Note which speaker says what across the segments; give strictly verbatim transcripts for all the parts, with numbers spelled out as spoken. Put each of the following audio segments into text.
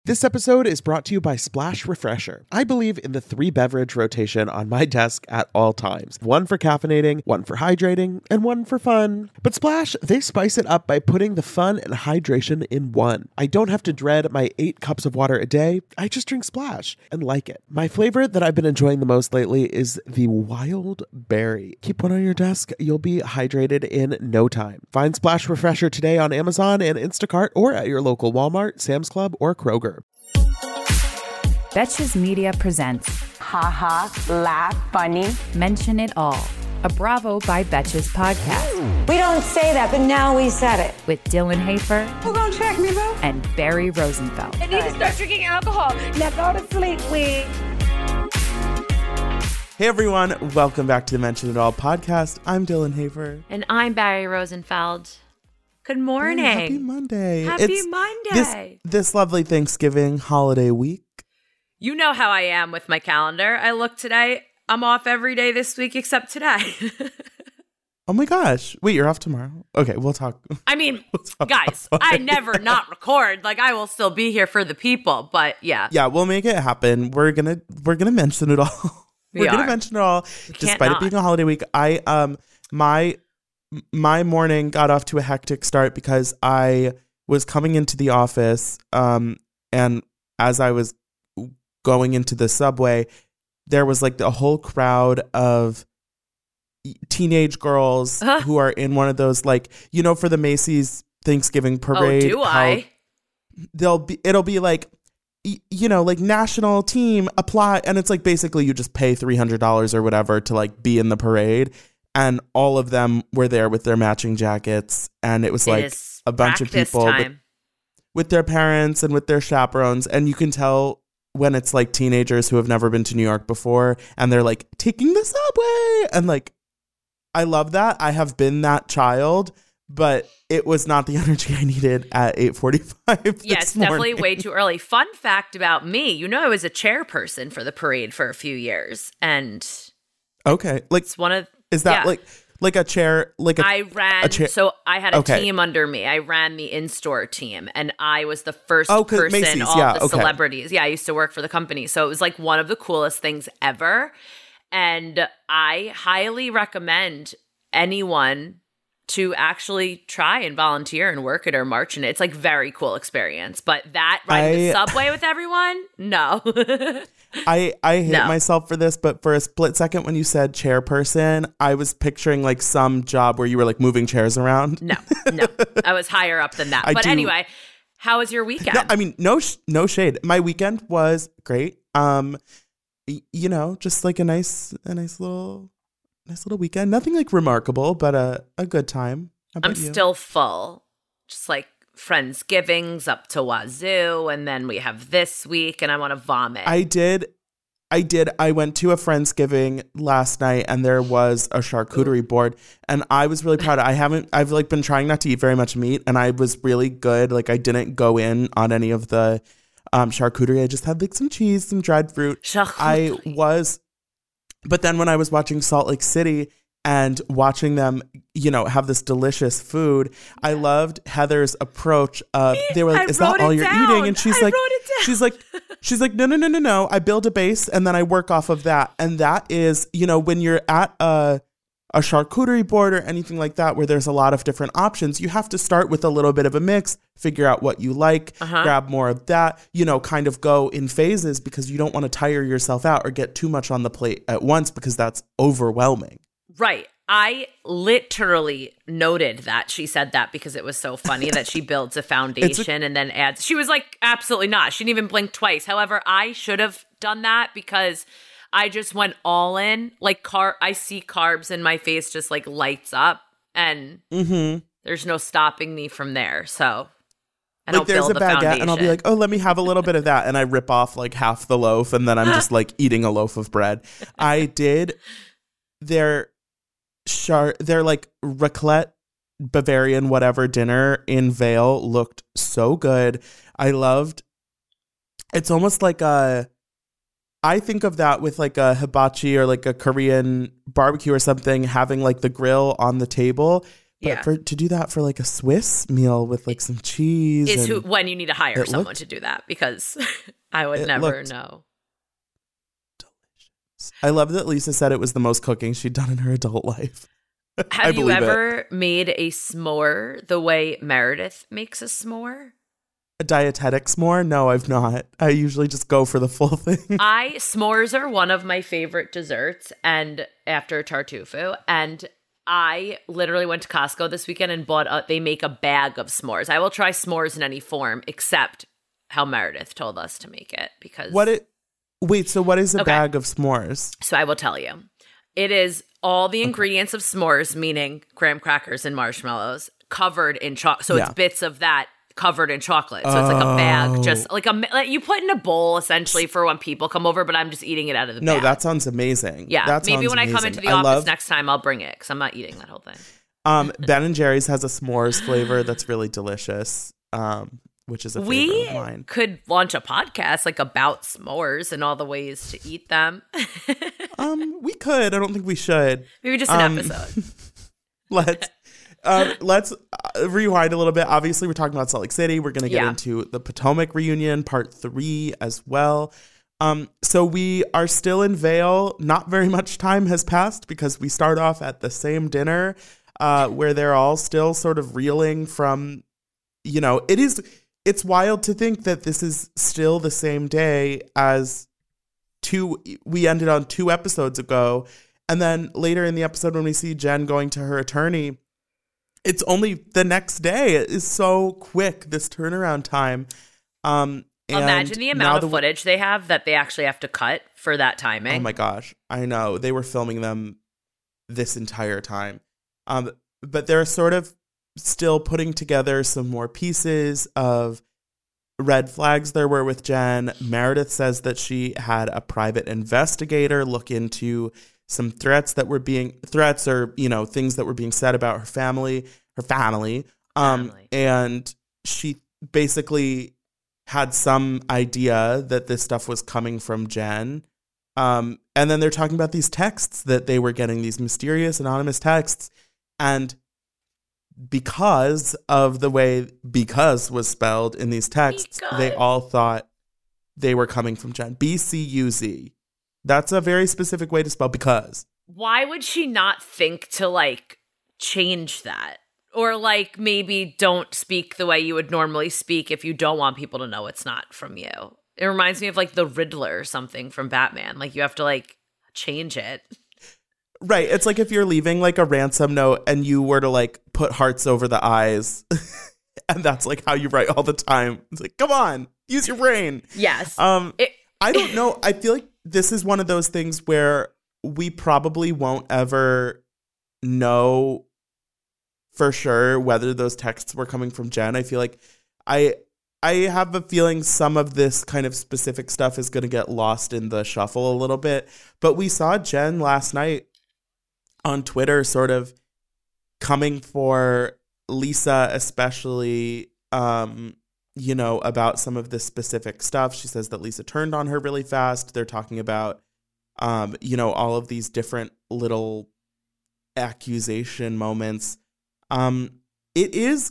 Speaker 1: This episode is brought to you by Splash Refresher. I believe in the three beverage rotation on my desk at all times. One for caffeinating, one for hydrating, and one for fun. But Splash, they spice it up by putting the fun and hydration in one. I don't have to dread my eight cups of water a day. I just drink Splash and like it. My flavor that I've been enjoying the most lately is the Wild Berry. Keep one on your desk. You'll be hydrated in no time. Find Splash Refresher today on Amazon and Instacart or at your local Walmart, Sam's Club, or Kroger.
Speaker 2: Betches Media presents
Speaker 3: Ha ha, laugh, funny.
Speaker 2: Mention It All, a Bravo by Betches podcast.
Speaker 3: We don't say that, but now we said it.
Speaker 2: With Dylan Hafer.
Speaker 3: Who gonna check me, bro?
Speaker 2: And Barry Rosenfeld.
Speaker 3: I need to start drinking alcohol. Now go to sleep, we.
Speaker 1: Hey everyone, welcome back to the Mention It All podcast. I'm Dylan Hafer.
Speaker 4: And I'm Barry Rosenfeld. Good morning.
Speaker 1: Hey, happy Monday.
Speaker 4: Happy
Speaker 1: It's
Speaker 4: Monday.
Speaker 1: This, this lovely Thanksgiving holiday week.
Speaker 4: You know how I am with my calendar. I look today. I'm off every day this week except today.
Speaker 1: Oh my gosh. Wait, you're off tomorrow? Okay, we'll talk.
Speaker 4: I mean,
Speaker 1: we'll talk
Speaker 4: guys, I never not record. Like, I will still be here for the people, but yeah.
Speaker 1: Yeah, we'll make it happen. We're gonna we're gonna mention it all.
Speaker 4: We
Speaker 1: we're
Speaker 4: are.
Speaker 1: gonna mention it all.
Speaker 4: We can't
Speaker 1: Despite
Speaker 4: not.
Speaker 1: it being a holiday week. I um my my morning got off to a hectic start because I was coming into the office, um, and as I was going into the subway, there was like a whole crowd of teenage girls
Speaker 4: Huh?
Speaker 1: who are in one of those, like, you know, for the Macy's Thanksgiving parade.
Speaker 4: Oh, do
Speaker 1: how
Speaker 4: I?
Speaker 1: They'll be, it'll be like, y- you know, like national team apply. And it's like, basically you just pay three hundred dollars or whatever to like be in the parade. And all of them were there with their matching jackets. And it was
Speaker 4: It
Speaker 1: like
Speaker 4: is
Speaker 1: a bunch of
Speaker 4: practice
Speaker 1: people with,
Speaker 4: time.
Speaker 1: with their parents and with their chaperones. And you can tell when it's like teenagers who have never been to New York before and they're like taking the subway. And like, I love that. I have been that child, but it was not the energy I needed at eight forty-five.
Speaker 4: Yeah, it's definitely way too early. Fun fact about me, you know, I was a chairperson for the parade for a few years. And
Speaker 1: Okay. Like,
Speaker 4: it's one of...
Speaker 1: is that
Speaker 4: yeah.
Speaker 1: like like a chair? Like a,
Speaker 4: I ran,
Speaker 1: a chair?
Speaker 4: so I had a
Speaker 1: Okay.
Speaker 4: team under me. I ran the in-store team, and I was the first
Speaker 1: Oh, 'cause
Speaker 4: person,
Speaker 1: Macy's,
Speaker 4: all
Speaker 1: yeah,
Speaker 4: the
Speaker 1: okay.
Speaker 4: celebrities. Yeah, I used to work for the company. So it was like one of the coolest things ever. And I highly recommend anyone to actually try and volunteer and work it or march in it. It's like very cool experience. But that riding the
Speaker 1: I-
Speaker 4: subway with everyone, no.
Speaker 1: I, I hate
Speaker 4: No.
Speaker 1: myself for this, but for a split second when you said chairperson, I was picturing like some job where you were like moving chairs around.
Speaker 4: no, no. I was higher up than that.
Speaker 1: I
Speaker 4: But
Speaker 1: do-
Speaker 4: anyway, how was your weekend?
Speaker 1: No, I mean, no, sh- no shade. My weekend was great. Um, y- you know, just like a nice, a nice little, nice little weekend. Nothing like remarkable, but a, a good time. How
Speaker 4: I'm
Speaker 1: about you?
Speaker 4: still full. Just like Friendsgivings up to wazoo, and then we have this week, and I want to vomit.
Speaker 1: I did. I did. I went to a Friendsgiving last night and there was a charcuterie board and I was really proud. I haven't, I've like been trying not to eat very much meat and I was really good. Like I didn't go in on any of the um, charcuterie. I just had like some cheese, some dried fruit. I
Speaker 4: Charcuterie.
Speaker 1: was, but then when I was watching Salt Lake City and watching them, you know, have this delicious food, I loved Heather's approach of, they were like,
Speaker 4: I
Speaker 1: is that
Speaker 4: wrote
Speaker 1: all
Speaker 4: it
Speaker 1: you're
Speaker 4: down.
Speaker 1: eating? And she's
Speaker 4: I
Speaker 1: like,
Speaker 4: wrote it down.
Speaker 1: she's like, she's like, no, no, no, no, no. I build a base and then I work off of that. And that is, you know, when you're at a, a charcuterie board or anything like that, where there's a lot of different options, you have to start with a little bit of a mix, figure out what you like,
Speaker 4: Uh-huh.
Speaker 1: grab more of that, you know, kind of go in phases because you don't want to tire yourself out or get too much on the plate at once because that's overwhelming.
Speaker 4: Right. I literally noted that she said that because it was so funny that she builds a foundation and then adds. She was like, absolutely not. She didn't even blink twice. However, I should have done that because I just went all in. Like, car, I see carbs and my face just like lights up and
Speaker 1: Mm-hmm.
Speaker 4: there's no stopping me from there. So I
Speaker 1: Like
Speaker 4: don't
Speaker 1: there's a
Speaker 4: build a
Speaker 1: baguette
Speaker 4: foundation.
Speaker 1: and I'll be like, oh, let me have a little bit of that. And I rip off like half the loaf and then I'm just like eating a loaf of bread. I did their char their like raclette Bavarian whatever dinner in Vail looked so good. I loved, it's almost like a, I think of that with like a hibachi or like a Korean barbecue or something, having like the grill on the table. But
Speaker 4: yeah.
Speaker 1: for to do that for like a Swiss meal with like some cheese.
Speaker 4: Is
Speaker 1: and
Speaker 4: who when you need to hire someone
Speaker 1: looked,
Speaker 4: to do that, because I would never know.
Speaker 1: Delicious. I love that Lisa said it was the most cooking she'd done in her adult life.
Speaker 4: Have you ever it. made a s'more the way Meredith makes a s'more?
Speaker 1: A dietetic s'more? No, I've not. I usually just go for the full thing.
Speaker 4: I s'mores are one of my favorite desserts, and after tartuffe, and I literally went to Costco this weekend and bought a, they make a bag of s'mores. I will try s'mores in any form except how Meredith told us to make it, because
Speaker 1: What it Wait, so what is a
Speaker 4: okay.
Speaker 1: bag of s'mores?
Speaker 4: So I will tell you. It is all the ingredients of s'mores, meaning graham crackers and marshmallows, covered in chocolate. So
Speaker 1: yeah.
Speaker 4: it's bits of that covered in chocolate. So it's like a bag, just like a like you put in a bowl essentially for when people come over, but I'm just eating it out of the
Speaker 1: no,
Speaker 4: bag.
Speaker 1: No, that sounds amazing.
Speaker 4: Yeah,
Speaker 1: that
Speaker 4: maybe when
Speaker 1: amazing.
Speaker 4: I come into the
Speaker 1: I
Speaker 4: office
Speaker 1: love,
Speaker 4: next time, I'll bring it because I'm not eating that whole thing.
Speaker 1: Um, Ben and Jerry's has a s'mores flavor that's really delicious, um, which is a favorite
Speaker 4: we
Speaker 1: of mine.
Speaker 4: Could launch a podcast like about s'mores and all the ways to eat them.
Speaker 1: um, we could. I don't think we should.
Speaker 4: Maybe just an
Speaker 1: um,
Speaker 4: episode.
Speaker 1: Let's. Um, let's uh, rewind a little bit. Obviously, we're talking about Salt Lake City. We're going to get
Speaker 4: yeah.
Speaker 1: into the Potomac reunion, part three as well. Um, so we are still in Vail. Not very much time has passed because we start off at the same dinner uh, where they're all still sort of reeling from, you know, it is, it's wild to think that this is still the same day as two, we ended on two episodes ago. And then later in the episode when we see Jen going to her attorney, it's only the next day. It is so quick, this turnaround time. Um, and
Speaker 4: Imagine the amount
Speaker 1: the,
Speaker 4: of footage they have that they actually have to cut for that timing.
Speaker 1: Oh my gosh. I know. They were filming them this entire time. Um, but they're sort of still putting together some more pieces of red flags there were with Jen. Meredith says that she had a private investigator look into some threats that were being threats or, you know, things that were being said about her family, her family. Um,
Speaker 4: family. And
Speaker 1: she basically had some idea that this stuff was coming from Jen. Um, and then they're talking about these texts that they were getting, these mysterious anonymous texts. And because of the way because was spelled in these texts, because. They all thought they were coming from Jen. B C U Z. That's a very specific way to spell because.
Speaker 4: Why would she not think to, like, change that? Or, like, maybe don't speak the way you would normally speak if you don't want people to know it's not from you. It reminds me of, like, the Riddler or something from Batman. Like, you have to, like, change it.
Speaker 1: Right. It's like if you're leaving, like, a ransom note and you were to, like, put hearts over the eyes. And that's, like, how you write all the time. It's like, come on, use your brain.
Speaker 4: Yes.
Speaker 1: Um,
Speaker 4: it-
Speaker 1: I don't know. I feel like this is one of those things where we probably won't ever know for sure whether those texts were coming from Jen. I feel like I I have a feeling some of this kind of specific stuff is going to get lost in the shuffle a little bit. But we saw Jen last night on Twitter sort of coming for Lisa, especially, um, you know, about some of this specific stuff. She says that Lisa turned on her really fast. They're talking about, um, you know, all of these different little accusation moments. Um, it is,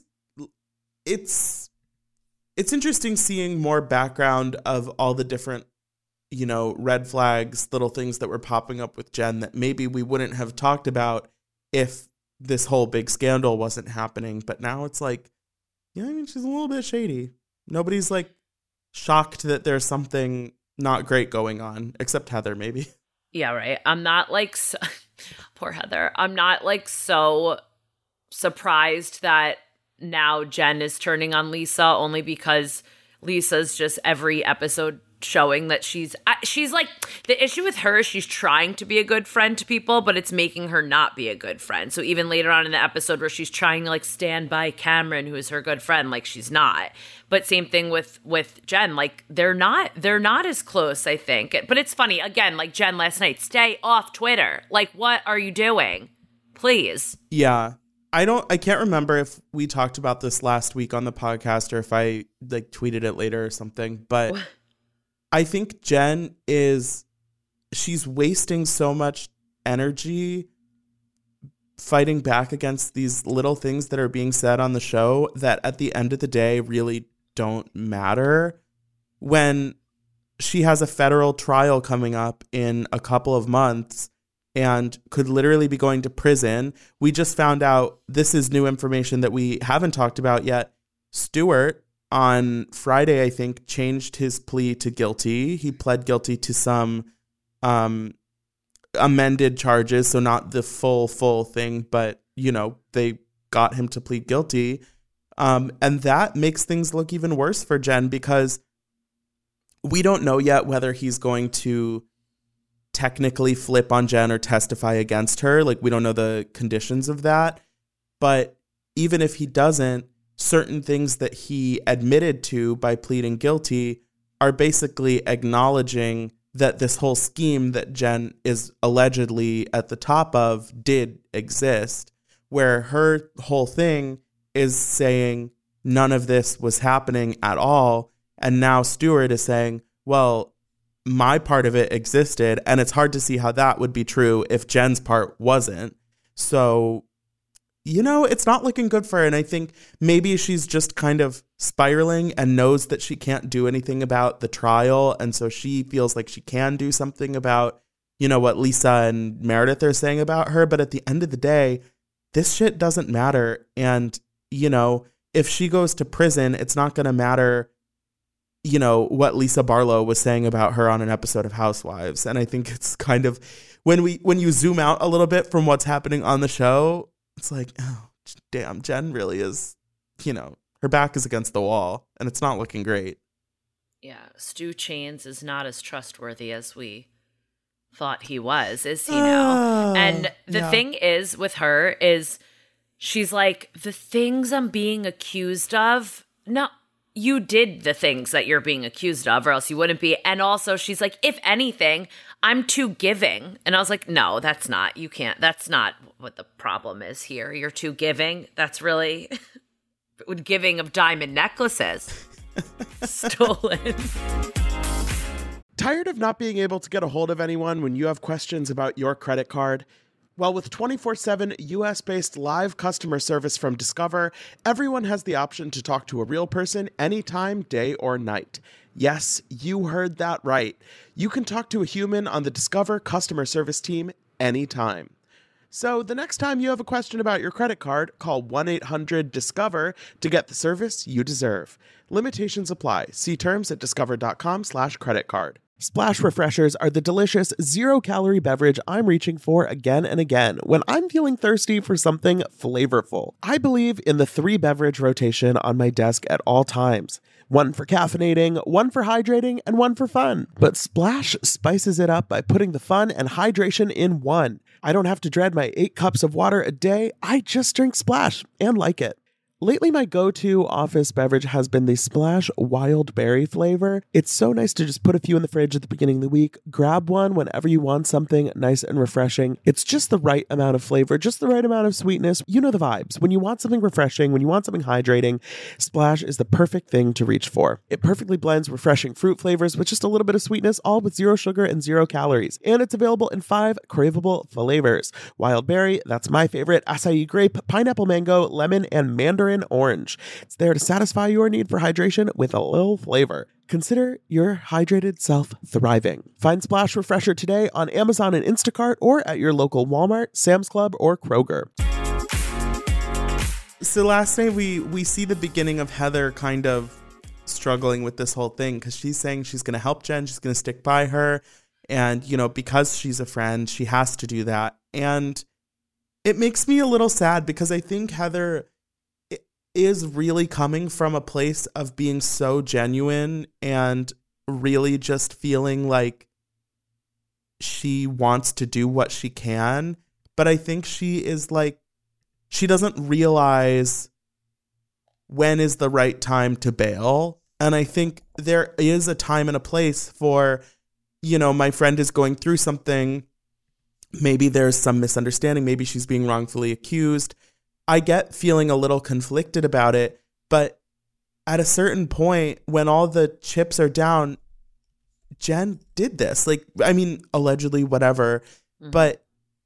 Speaker 1: it's, it's interesting seeing more background of all the different, you know, red flags, little things that were popping up with Jen that maybe we wouldn't have talked about if this whole big scandal wasn't happening. But now it's like, yeah, I mean, she's a little bit shady. Nobody's like shocked that there's something not great going on, except Heather, maybe.
Speaker 4: Yeah, right. I'm not like, so, poor Heather. I'm not like so surprised that now Jen is turning on Lisa only because Lisa's just every episode showing that she's she's like, the issue with her is she's trying to be a good friend to people, but it's making her not be a good friend. So even later on in the episode where she's trying to like stand by Cameron, who is her good friend, like she's not. But same thing with with Jen, like they're not they're not as close, I think. But it's funny, again, like Jen last night, stay off Twitter. Like, what are you doing? Please.
Speaker 1: Yeah. I don't I can't remember if we talked about this last week on the podcast or if I like tweeted it later or something, but what? I think Jen is, she's wasting so much energy
Speaker 5: fighting back against these little things that are being said on the show that at the end of the day really don't matter when she has a federal trial coming up in a couple of months and could literally be going to prison. We just found out, this is new information that we haven't talked about yet. Stuart on Friday, I think, changed his plea to guilty. He pled guilty to some um, amended charges, so not the full, full thing, but, you know, they got him to plead guilty. Um, and that makes things look even worse for Jen, because we don't know yet whether he's going to technically flip on Jen or testify against her. Like, we don't know the conditions of that. But even if he doesn't, certain things that he admitted to by pleading guilty are basically acknowledging that this whole scheme that Jen is allegedly at the top of did exist, where her whole thing is saying none of this was happening at all. And now Stuart is saying, well, my part of it existed, and it's hard to see how that would be true if Jen's part wasn't. So, you know, it's not looking good for her. And I think maybe she's just kind of spiraling and knows that she can't do anything about the trial. And so she feels like she can do something about, you know, what Lisa and Meredith are saying about her. But at the end of the day, this shit doesn't matter. And, you know, if she goes to prison, it's not going to matter, you know, what Lisa Barlow was saying about her on an episode of Housewives. And I think it's kind of, when we when you zoom out a little bit from what's happening on the show, it's like, oh, damn, Jen really is, you know, her back is against the wall, and it's not looking great.
Speaker 4: Yeah, Stu Chains is not as trustworthy as we thought he was, is he now?
Speaker 5: Oh,
Speaker 4: and the
Speaker 5: yeah.
Speaker 4: thing is with her is she's like, the things I'm being accused of, no, you did the things that you're being accused of, or else you wouldn't be. And also she's like, if anything, I'm too giving. And I was like, no, that's not, you can't, that's not what the problem is here. You're too giving. That's really giving of diamond necklaces. Stolen.
Speaker 1: Tired of not being able to get a hold of anyone when you have questions about your credit card? Well, with twenty-four seven U S-based live customer service from Discover, everyone has the option to talk to a real person anytime, day or night. Yes, you heard that right. You can talk to a human on the Discover customer service team anytime. So the next time you have a question about your credit card, call one eight hundred discover to get the service you deserve. Limitations apply. See terms at discover.com slash credit card. Splash Refreshers are the delicious zero-calorie beverage I'm reaching for again and again when I'm feeling thirsty for something flavorful. I believe in the three-beverage rotation on my desk at all times. One for caffeinating, one for hydrating, and one for fun. But Splash spices it up by putting the fun and hydration in one. I don't have to dread my eight cups of water a day. I just drink Splash and like it. Lately, my go-to office beverage has been the Splash Wild Berry flavor. It's so nice to just put a few in the fridge at the beginning of the week, grab one whenever you want something nice and refreshing. It's just the right amount of flavor, just the right amount of sweetness. You know the vibes. When you want something refreshing, when you want something hydrating, Splash is the perfect thing to reach for. It perfectly blends refreshing fruit flavors with just a little bit of sweetness, all with zero sugar and zero calories. And it's available in five craveable flavors. Wild Berry, that's my favorite, acai grape, pineapple mango, lemon, and mandarin orange. It's there to satisfy your need for hydration with a little flavor. Consider your hydrated self thriving. Find Splash Refresher today on Amazon and Instacart or at your local Walmart, Sam's Club, or Kroger.
Speaker 5: So last night we, we see the beginning of Heather kind of struggling with this whole thing because she's saying she's going to help Jen. She's going to stick by her. And, you know, because she's a friend, she has to do that. And it makes me a little sad because I think Heather is really coming from a place of being so genuine and really just feeling like she wants to do what she can. But I think she is like, she doesn't realize when is the right time to bail. And I think there is a time and a place for, you know, my friend is going through something. Maybe there's some misunderstanding. Maybe she's being wrongfully accused. I get feeling a little conflicted about it, but at a certain point, when all the chips are down, Jen did this. Like, I mean, allegedly, whatever. Mm-hmm. But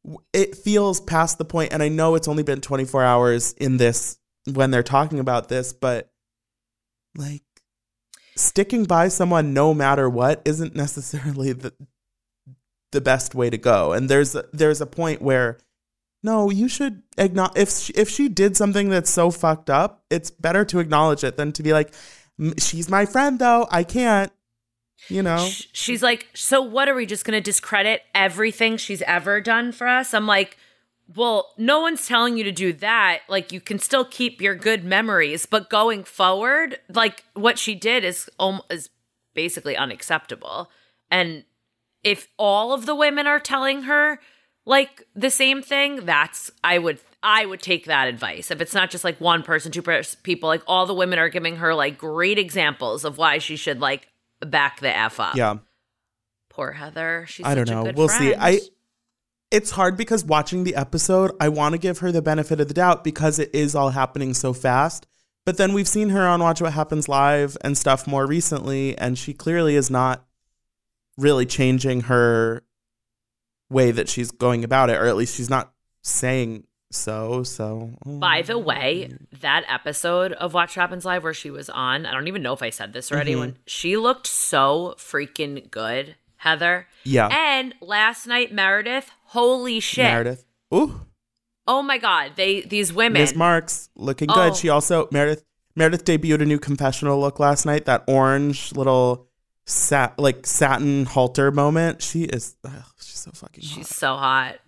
Speaker 5: it feels past the point, and I know it's only been twenty-four hours in this when they're talking about this, but like sticking by someone no matter what isn't necessarily the the best way to go. And there's a, there's a point where no, you should acknowledge if she, if she did something that's so fucked up, it's better to acknowledge it than to be like, she's my friend though, I can't. You know,
Speaker 4: she's like, so what, are we just going to discredit everything she's ever done for us? I'm like, well, no one's telling you to do that. Like, you can still keep your good memories, but going forward, like what she did is um, is basically unacceptable. And if all of the women are telling her like the same thing, that's I would I would take that advice. If it's not just like one person, two pers- people, like all the women are giving her like great examples of why she should like back the F up.
Speaker 5: Yeah.
Speaker 4: Poor Heather. She's
Speaker 5: I don't
Speaker 4: such
Speaker 5: know.
Speaker 4: a good
Speaker 5: We'll
Speaker 4: friend.
Speaker 5: see. I it's hard because watching the episode, I want to give her the benefit of the doubt because it is all happening so fast. But then we've seen her on Watch What Happens Live and stuff more recently, and she clearly is not really changing her way that she's going about it, or at least she's not saying so. So
Speaker 4: by the way, that episode of Watch What Happens Live where she was on, I don't even know if I said this already,
Speaker 5: Mm-hmm.
Speaker 4: when she looked so freaking good, Heather.
Speaker 5: Yeah.
Speaker 4: And last night, Meredith, holy shit.
Speaker 5: Meredith. Ooh.
Speaker 4: Oh my God. They these women.
Speaker 5: Miz Marks looking
Speaker 4: Oh.
Speaker 5: good. She also Meredith Meredith debuted a new confessional look last night. That orange little sat like satin halter moment. She is ugh, she's so fucking hot.
Speaker 4: She's so hot.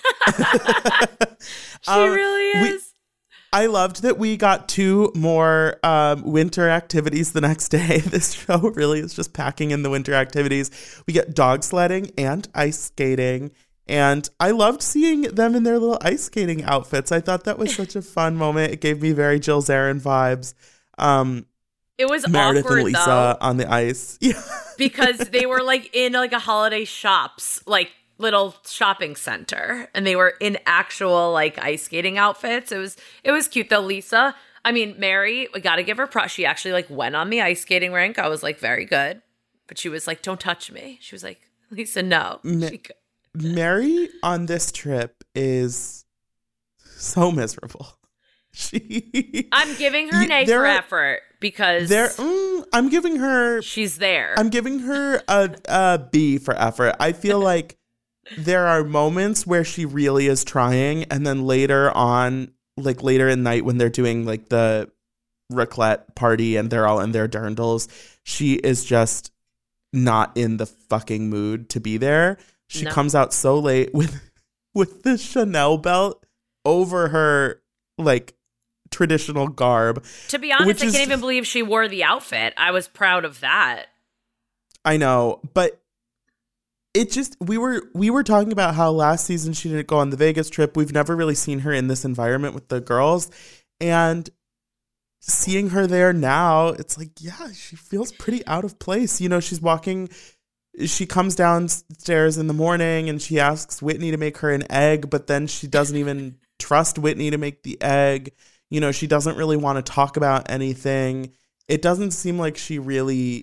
Speaker 4: She
Speaker 5: Um,
Speaker 4: really
Speaker 5: we-
Speaker 4: is.
Speaker 5: I loved that we got two more um, winter activities the next day. This show really is just packing in the winter activities. We get dog sledding and ice skating. And I loved seeing them in their little ice skating outfits. I thought that was such a fun moment. It gave me very Jill Zarin vibes. Um,
Speaker 4: It was
Speaker 5: Meredith
Speaker 4: awkward
Speaker 5: and Lisa
Speaker 4: though,
Speaker 5: on the ice. Yeah.
Speaker 4: because they were like in like a holiday shops, like little shopping center, and they were in actual like ice skating outfits. It was it was cute though. Lisa, I mean Mary, we got to give her props. She actually like went on the ice skating rink. I was like, very good, but she was like, don't touch me. She was like, Lisa, no.
Speaker 5: Ma-
Speaker 4: She could.
Speaker 5: Mary on this trip is so miserable. She.
Speaker 4: I'm giving her an
Speaker 5: Yeah,
Speaker 4: A
Speaker 5: there
Speaker 4: for
Speaker 5: are-
Speaker 4: effort because
Speaker 5: There, mm, I'm giving her.
Speaker 4: she's there.
Speaker 5: I'm giving her a, a B for effort. I feel like there are moments where she really is trying, and then later on, like later in night when they're doing like the raclette party and they're all in their dirndls, she is just not in the fucking mood to be there. She
Speaker 4: No.
Speaker 5: comes out so late with with the Chanel belt over her like traditional garb.
Speaker 4: To be honest,
Speaker 5: which
Speaker 4: I
Speaker 5: is-
Speaker 4: can't even believe she wore the outfit. I was proud of that.
Speaker 5: I know, but it just we were we were talking about how last season she didn't go on the Vegas trip. We've never really seen her in this environment with the girls, and seeing her there now, it's like, yeah, she feels pretty out of place. You know, she's walking, she comes downstairs in the morning and she asks Whitney to make her an egg, but then she doesn't even trust Whitney to make the egg. You know, she doesn't really want to talk about anything. It doesn't seem like she really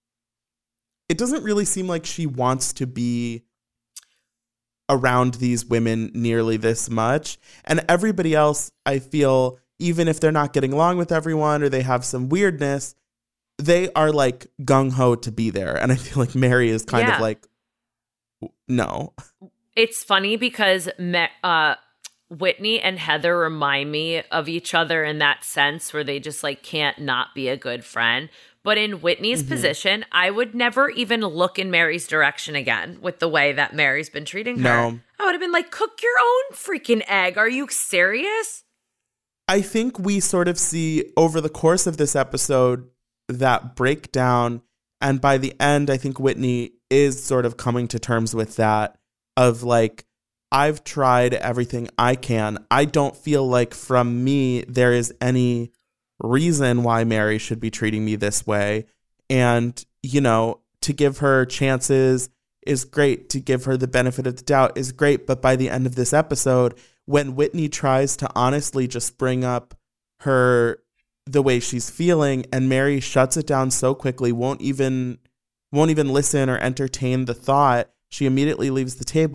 Speaker 5: It doesn't really seem like she wants to be around these women nearly this much. And everybody else, I feel, even if they're not getting along with everyone or they have some weirdness, they are like gung-ho to be there. And I feel like Mary is kind
Speaker 4: Yeah.
Speaker 5: of like, no.
Speaker 4: It's funny because Me- uh, Whitney and Heather remind me of each other in that sense where they just like can't not be a good friend. But in Whitney's
Speaker 5: Mm-hmm.
Speaker 4: position, I would never even look in Mary's direction again with the way that Mary's been treating her.
Speaker 5: No.
Speaker 4: I would have been like, cook your own freaking egg. Are you serious?
Speaker 5: I think we sort of see over the course of this episode that breakdown. And by the end, I think Whitney is sort of coming to terms with that of like, I've tried everything I can. I don't feel like from me there is any reason why Mary should be treating me this way. And, you know, to give her chances is great. To give her the benefit of the doubt is great. But by the end of this episode, when Whitney tries to honestly just bring up her, the way she's feeling, and Mary shuts it down so quickly, won't even, won't even listen or entertain the thought, she immediately leaves the table.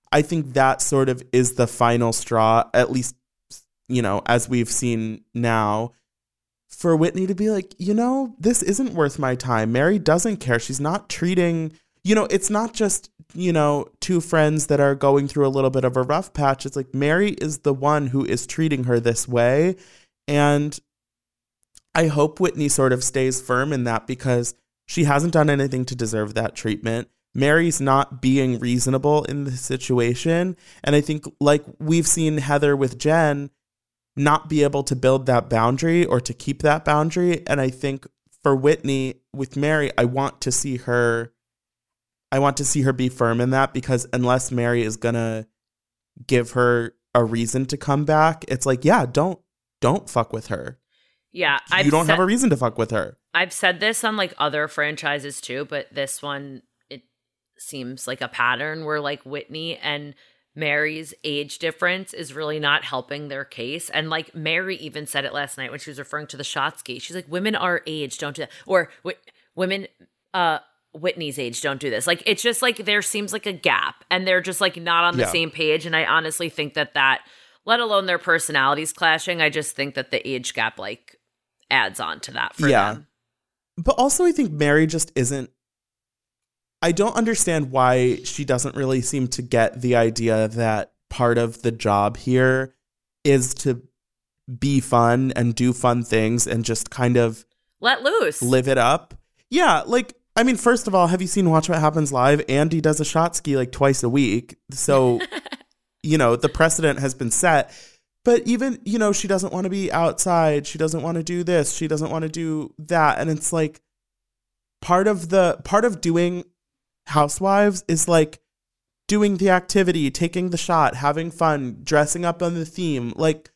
Speaker 5: I think that sort of is the final straw, at least, you know, as we've seen now, for Whitney to be like, you know, this isn't worth my time. Mary doesn't care. She's not treating, you know, it's not just, you know, two friends that are going through a little bit of a rough patch. It's like Mary is the one who is treating her this way. And I hope Whitney sort of stays firm in that because she hasn't done anything to deserve that treatment. Mary's not being reasonable in the situation. And I think, like we've seen Heather with Jen, not be able to build that boundary or to keep that boundary. And I think for Whitney with Mary, I want to see her, I want to see her be firm in that, because unless Mary is going to give her a reason to come back, it's like, yeah, don't, don't fuck with her.
Speaker 4: Yeah. I've
Speaker 5: you don't
Speaker 4: said,
Speaker 5: have a reason to fuck with her.
Speaker 4: I've said this on like other franchises too, but this one, it seems like a pattern where like Whitney and Mary's age difference is really not helping their case. And like Mary even said it last night when she was referring to the Shotsky. She's like, women our age don't do that. Or w- women, uh, Whitney's age don't do this. Like, it's just like there seems like a gap and they're just like not on the
Speaker 5: yeah.
Speaker 4: same page. And I honestly think that that, let alone their personalities clashing, I just think that the age gap like adds on to that for
Speaker 5: yeah.
Speaker 4: them.
Speaker 5: But also I think Mary just isn't, I don't understand why she doesn't really seem to get the idea that part of the job here is to be fun and do fun things and just kind of
Speaker 4: let loose,
Speaker 5: live it up. Yeah. Like, I mean, first of all, have you seen Watch What Happens Live? Andy does a shot ski like twice a week. So, you know, the precedent has been set. But even, you know, she doesn't want to be outside. She doesn't want to do this. She doesn't want to do that. And it's like part of the part of doing Housewives is like doing the activity, taking the shot, having fun, dressing up on the theme. Like,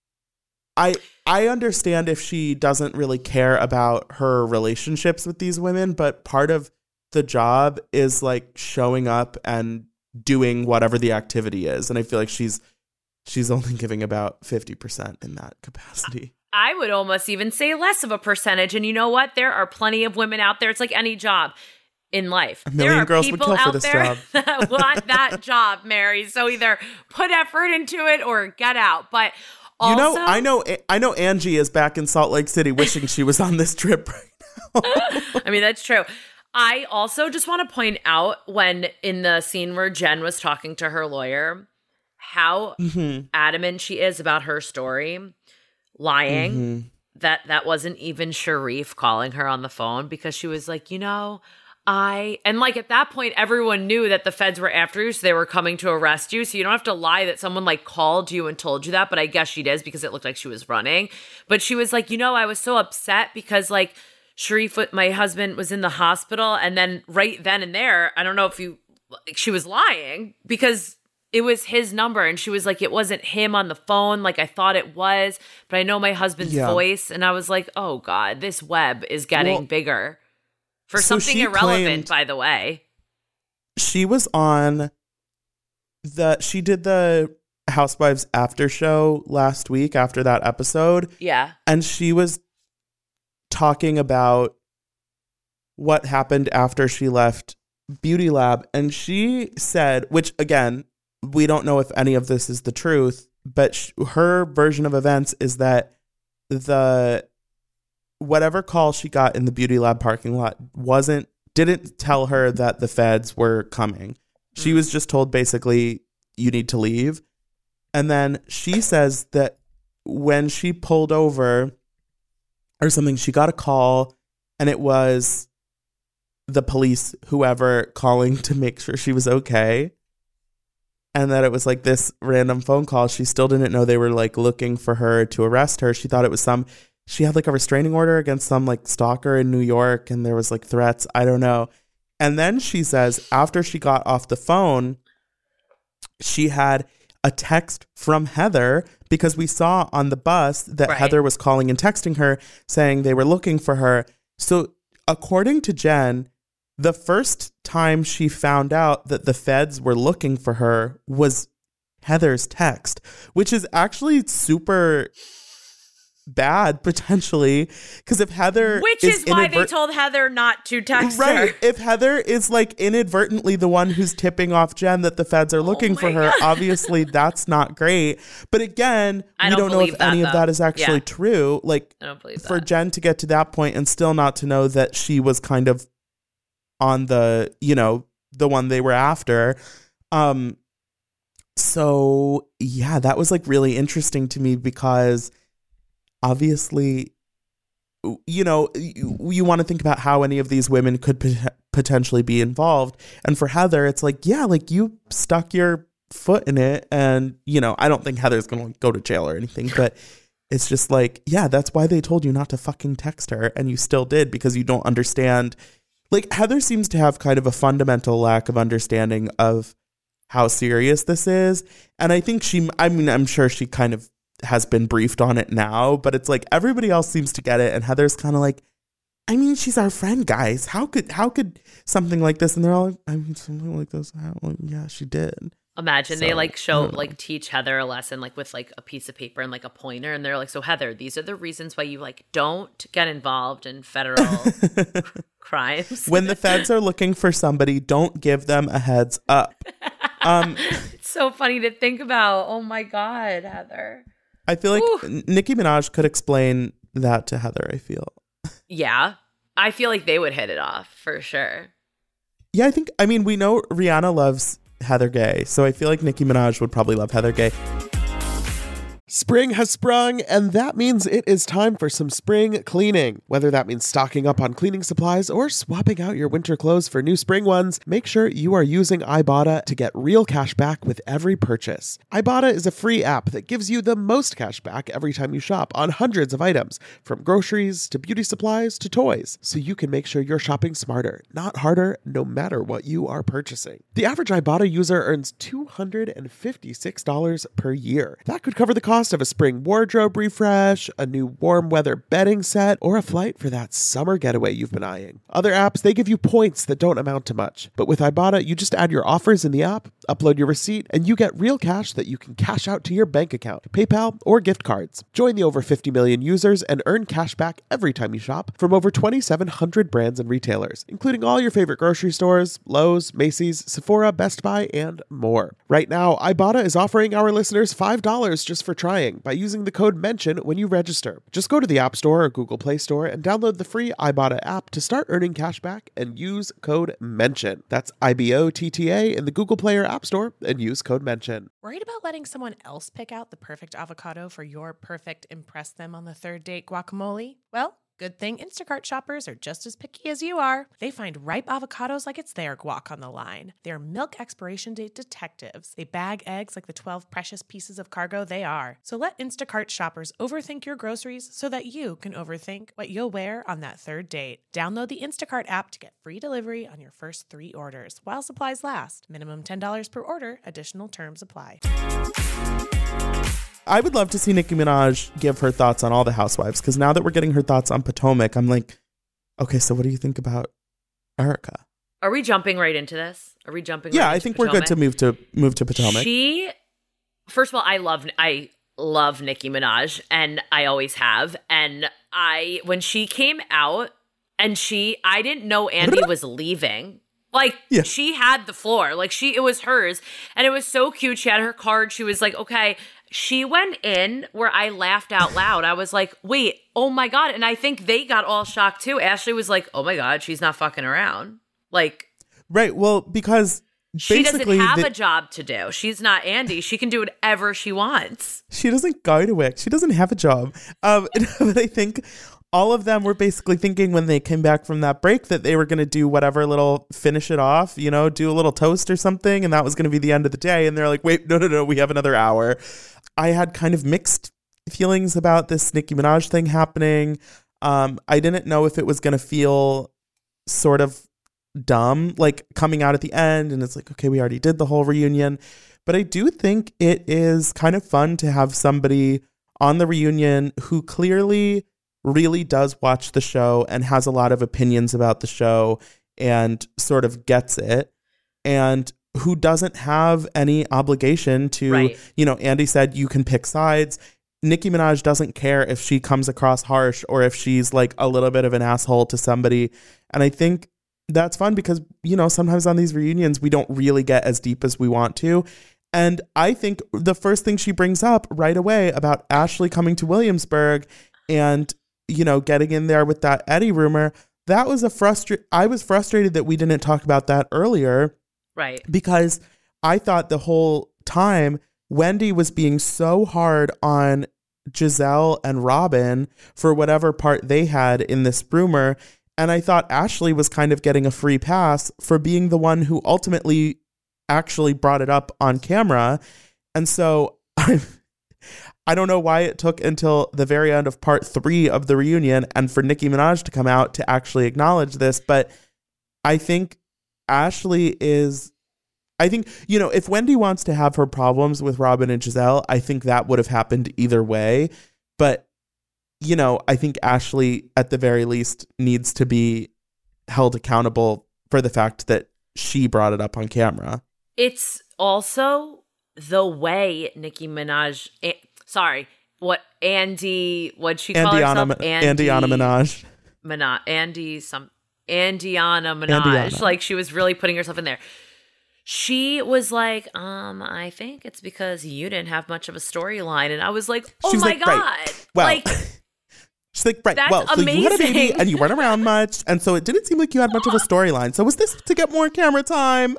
Speaker 5: I I understand if she doesn't really care about her relationships with these women, but part of the job is like showing up and doing whatever the activity is. And I feel like she's she's only giving about fifty percent in that capacity.
Speaker 4: I would almost even say less of a percentage. And you know what? There are plenty of women out there. It's like any job in life.
Speaker 5: A million
Speaker 4: there are
Speaker 5: girls would
Speaker 4: people
Speaker 5: kill for
Speaker 4: out
Speaker 5: this
Speaker 4: there
Speaker 5: job.
Speaker 4: that want that job, Mary. So either put effort into it or get out. But also,
Speaker 5: you know, I know, I know Angie is back in Salt Lake City wishing she was on this trip right now.
Speaker 4: I mean, that's true. I also just want to point out when in the scene where Jen was talking to her lawyer, how mm-hmm. adamant she is about her story, lying, mm-hmm. that that wasn't even Sharif calling her on the phone because she was like, you know, I, and like at that point, everyone knew that the feds were after you, so they were coming to arrest you. So you don't have to lie that someone like called you and told you that. But I guess she did because it looked like she was running. But she was like, you know, I was so upset because like Sharif, my husband, was in the hospital. And then right then and there, I don't know if you, like, she was lying because it was his number. And she was like, it wasn't him on the phone like I thought it was. But I know my husband's yeah. voice. And I was like, oh God, this web is getting well, bigger. For so something irrelevant, claimed, by the way.
Speaker 5: She was on the, she did the Housewives after show last week after that episode.
Speaker 4: Yeah.
Speaker 5: And she was talking about what happened after she left Beauty Lab. And she said, which again, we don't know if any of this is the truth, but sh- her version of events is that the whatever call she got in the Beauty Lab parking lot wasn't, didn't tell her that the feds were coming. She was just told basically, you need to leave. And then she says that when she pulled over or something, she got a call and it was the police, whoever, calling to make sure she was okay. And that it was like this random phone call. She still didn't know they were like looking for her to arrest her. She thought it was some, she had like a restraining order against some like stalker in New York and there was like threats. I don't know. And then she says after she got off the phone, she had a text from Heather because we saw on the bus that right. Heather was calling and texting her saying they were looking for her. So according to Jen, the first time she found out that the feds were looking for her was Heather's text, which is actually super bad potentially, because if Heather
Speaker 4: which
Speaker 5: is,
Speaker 4: is why
Speaker 5: inadvert-
Speaker 4: they told Heather not to text
Speaker 5: right
Speaker 4: her.
Speaker 5: if Heather is like inadvertently the one who's tipping off Jen that the feds are looking
Speaker 4: Oh
Speaker 5: for her,
Speaker 4: God.
Speaker 5: obviously that's not great. But again,
Speaker 4: I
Speaker 5: we
Speaker 4: don't
Speaker 5: don't know if
Speaker 4: believe that,
Speaker 5: any of
Speaker 4: though.
Speaker 5: that is actually
Speaker 4: Yeah.
Speaker 5: true. Like
Speaker 4: I don't believe
Speaker 5: for
Speaker 4: that.
Speaker 5: Jen to get to that point and still not to know that she was kind of on the, you know, the one they were after. Um, so yeah, that was like really interesting to me because obviously, you know, you, you want to think about how any of these women could pot- potentially be involved. And for Heather, it's like, yeah, like you stuck your foot in it. And, you know, I don't think Heather's going to go to jail or anything, but it's just like, yeah, that's why they told you not to fucking text her. And you still did because you don't understand. Like Heather seems to have kind of a fundamental lack of understanding of how serious this is. And I think she, I mean, I'm sure she kind of has been briefed on it now, but it's like everybody else seems to get it. And Heather's kind of like, I mean, she's our friend, guys. How could, how could something like this? And they're all like, I mean, something like this. How? Like, yeah, she did.
Speaker 4: Imagine
Speaker 5: So,
Speaker 4: they like
Speaker 5: I
Speaker 4: show,
Speaker 5: don't know.
Speaker 4: like teach Heather a lesson, like with like a piece of paper and like a pointer. And they're like, so Heather, these are the reasons why you like don't get involved in federal crimes.
Speaker 5: When the feds are looking for somebody, don't give them a heads up. Um,
Speaker 4: It's so funny to think about. Oh my God, Heather.
Speaker 5: I feel like
Speaker 4: Ooh.
Speaker 5: Nicki Minaj could explain that to Heather, I feel.
Speaker 4: Yeah. I feel like they would hit it off for sure.
Speaker 5: Yeah, I think, I mean, we know Rihanna loves Heather Gay, so I feel like Nicki Minaj would probably love Heather Gay.
Speaker 1: Spring has sprung, and that means it is time for some spring cleaning. Whether that means stocking up on cleaning supplies or swapping out your winter clothes for new spring ones, make sure you are using Ibotta to get real cash back with every purchase. Ibotta is a free app that gives you the most cash back every time you shop on hundreds of items, from groceries to beauty supplies to toys, so you can make sure you're shopping smarter, not harder, no matter what you are purchasing. The average Ibotta user earns two hundred fifty-six dollars per year. That could cover the cost of a spring wardrobe refresh, a new warm weather bedding set, or a flight for that summer getaway you've been eyeing. Other apps, they give you points that don't amount to much. But with Ibotta, you just add your offers in the app, upload your receipt, and you get real cash that you can cash out to your bank account, PayPal, or gift cards. Join the over fifty million users and earn cash back every time you shop from over twenty-seven hundred brands and retailers, including all your favorite grocery stores, Lowe's, Macy's, Sephora, Best Buy, and more. Right now, Ibotta is offering our listeners five dollars just for trying by using the code MENTION when you register. Just go to the App Store or Google Play Store and download the free Ibotta app to start earning cash back and use code MENTION. That's I B O T T A in the Google Play or App Store and use code MENTION.
Speaker 6: Worried about letting someone else pick out the perfect avocado for your perfect impress them on the third date guacamole? Well, good thing Instacart shoppers are just as picky as you are. They find ripe avocados like it's their guac on the line. They're milk expiration date detectives. They bag eggs like the twelve precious pieces of cargo they are. So let Instacart shoppers overthink your groceries so that you can overthink what you'll wear on that third date. Download the Instacart app to get free delivery on your first three orders while supplies last. Minimum ten dollars per order. Additional terms apply.
Speaker 5: I would love to see Nicki Minaj give her thoughts on all the housewives, because now that we're getting her thoughts on Potomac, I'm like, okay, so what do you think about Erica?
Speaker 4: Are we jumping right into this? Are we jumping?
Speaker 5: Yeah,
Speaker 4: right
Speaker 5: I
Speaker 4: into
Speaker 5: think we're good to
Speaker 4: Potomac?
Speaker 5: move to move to Potomac.
Speaker 4: She, first of all, I love I love Nicki Minaj, and I always have. And I when she came out, and she, I didn't know Andy was leaving. Like,
Speaker 5: Yeah.
Speaker 4: she had the floor. Like, she, it was hers. And it was so cute. She had her card. She was like, okay. She went in where I laughed out loud. I was like, wait, oh my God. And I think they got all shocked too. Ashley was like, oh my God, she's not fucking around. Like,
Speaker 5: Right. Well, because
Speaker 4: she doesn't
Speaker 5: basically
Speaker 4: have
Speaker 5: the-
Speaker 4: a job to do. She's not Andy. She can do whatever she wants.
Speaker 5: she doesn't go to work. She doesn't have a job. Um, but I think all of them were basically thinking when they came back from that break that they were going to do whatever little finish it off, you know, do a little toast or something. And that was going to be the end of the day. And they're like, wait, no, no, no, we have another hour. I had kind of mixed feelings about this Nicki Minaj thing happening. Um, I didn't know if it was going to feel sort of dumb, like coming out at the end. And it's like, okay, we already did the whole reunion. But I do think it is kind of fun to have somebody on the reunion who clearly really does watch the show and has a lot of opinions about the show and sort of gets it, and who doesn't have any obligation to,
Speaker 4: Right.
Speaker 5: you know, Andy said you can pick sides. Nicki Minaj doesn't care if she comes across harsh or if she's like a little bit of an asshole to somebody. And I think that's fun because, you know, sometimes on these reunions, we don't really get as deep as we want to. And I think the first thing she brings up right away about Ashley coming to Williamsburg and, you know, getting in there with that Eddie rumor, that was a frustra- I was frustrated that we didn't talk about that earlier.
Speaker 4: Right.
Speaker 5: Because I thought the whole time Wendy was being so hard on Giselle and Robin for whatever part they had in this rumor. And I thought Ashley was kind of getting a free pass for being the one who ultimately actually brought it up on camera. And so I I don't know why it took until the very end of part three of the reunion and for Nicki Minaj to come out to actually acknowledge this. But I think Ashley is, I think, you know, if Wendy wants to have her problems with Robin and Giselle, I think that would have happened either way. But, you know, I think Ashley, at the very least, needs to be held accountable for the fact that she brought it up on camera.
Speaker 4: It's also the way Nicki Minaj, eh, sorry, what Andy, what'd she call
Speaker 5: Andiana,
Speaker 4: herself? Andy,
Speaker 5: Andiana Minaj.
Speaker 4: Minaj. Andy, some, Andiana Minaj.
Speaker 5: Andiana.
Speaker 4: Like, she was really putting herself in there. She was like, um, I think it's because you didn't have much of a storyline. And I was like, oh
Speaker 5: was
Speaker 4: my
Speaker 5: like,
Speaker 4: God.
Speaker 5: right. Well,
Speaker 4: like,
Speaker 5: she's like, right,
Speaker 4: that's
Speaker 5: well, so you had a baby
Speaker 4: amazing.
Speaker 5: and you weren't around much. And so it didn't seem like you had much of a storyline. So was this to get more camera time?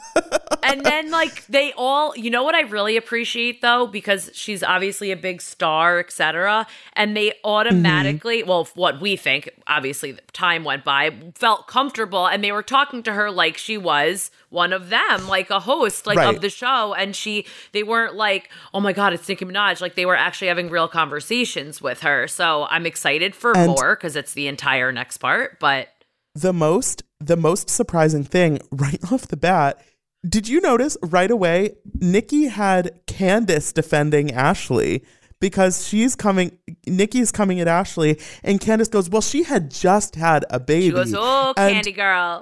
Speaker 4: And then, like, they all, you know what I really appreciate, though, because she's obviously a big star, et cetera, and they automatically, mm-hmm. well, what we think, obviously, time went by, felt comfortable, and they were talking to her like she was one of them, like a host, like,
Speaker 5: right.
Speaker 4: of the show, and she, they weren't like, oh my God, it's Nicki Minaj, like, they were actually having real conversations with her, so I'm excited for
Speaker 5: and
Speaker 4: more, because it's the entire next part, but...
Speaker 5: The most, the most surprising thing, right off the bat, did you notice right away, Nicki had Candace defending Ashley because she's coming, Nicki's coming at Ashley, and Candace goes, well, she had just had a baby.
Speaker 4: She goes, oh,
Speaker 5: and
Speaker 4: Candy girl.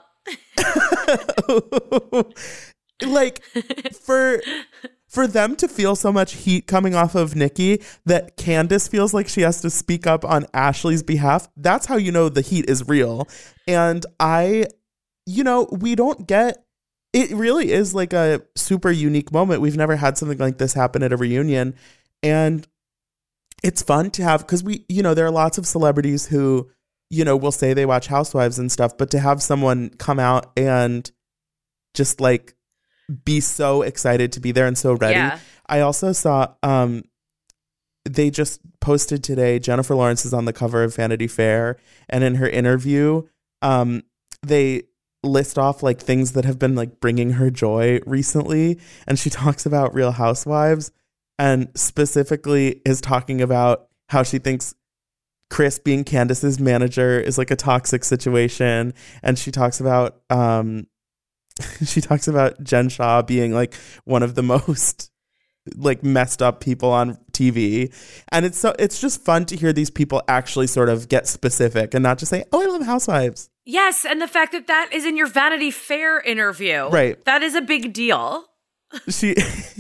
Speaker 5: Like, for for them to feel so much heat coming off of Nicki that Candace feels like she has to speak up on Ashley's behalf, that's how you know the heat is real. And I, you know, we don't get, it really is like a super unique moment. We've never had something like this happen at a reunion. And it's fun to have, because we, you know, there are lots of celebrities who, you know, will say they watch Housewives and stuff, but to have someone come out and just like be so excited to be there and so ready.
Speaker 4: Yeah.
Speaker 5: I also saw, um, they just posted today, Jennifer Lawrence is on the cover of Vanity Fair. And in her interview, um, they list off like things that have been like bringing her joy recently. And she talks about Real Housewives and specifically is talking about how she thinks Chris being Candace's manager is like a toxic situation. And she talks about, um, she talks about Jen Shah being like one of the most like messed up people on T V. And it's so, it's just fun to hear these people actually sort of get specific and not just say, oh, I love Housewives.
Speaker 4: Yes, and the fact that that is in your Vanity Fair interview.
Speaker 5: Right.
Speaker 4: That is a big deal.
Speaker 5: She,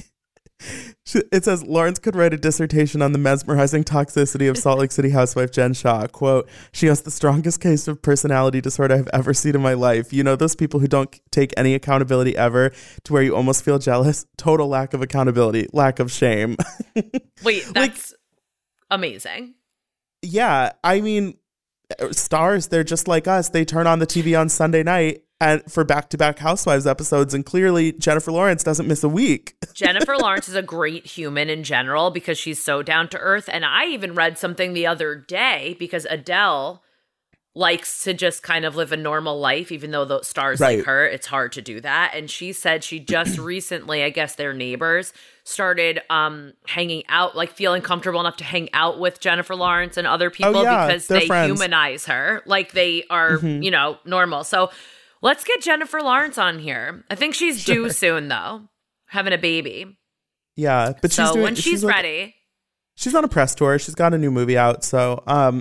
Speaker 5: she it says Lawrence could write a dissertation on the mesmerizing toxicity of Salt Lake City housewife Jen Shah. Quote, she has the strongest case of personality disorder I've ever seen in my life. You know those people who don't take any accountability ever to where you almost feel jealous? Total lack of accountability, lack of shame.
Speaker 4: Wait, that's like, amazing.
Speaker 5: Yeah, I mean, stars, they're just like us. They turn on the T V on Sunday night and for back-to-back Housewives episodes, and clearly Jennifer Lawrence doesn't miss a week.
Speaker 4: Jennifer Lawrence is a great human in general because she's so down to earth. And I even read something the other day because Adele likes to just kind of live a normal life, even though the stars
Speaker 5: right.
Speaker 4: like her, it's hard to do that. And she said she just recently, I guess their neighbors, started um, hanging out, like feeling comfortable enough to hang out with Jennifer Lawrence and other people
Speaker 5: oh, yeah,
Speaker 4: because they
Speaker 5: friends.
Speaker 4: humanize her. Like they are, mm-hmm. you know, normal. So let's get Jennifer Lawrence on here. I think she's sure. due soon, though, having a baby.
Speaker 5: Yeah, but
Speaker 4: so
Speaker 5: she's doing,
Speaker 4: when she's,
Speaker 5: she's like,
Speaker 4: ready.
Speaker 5: She's on a press tour. She's got a new movie out. So, um,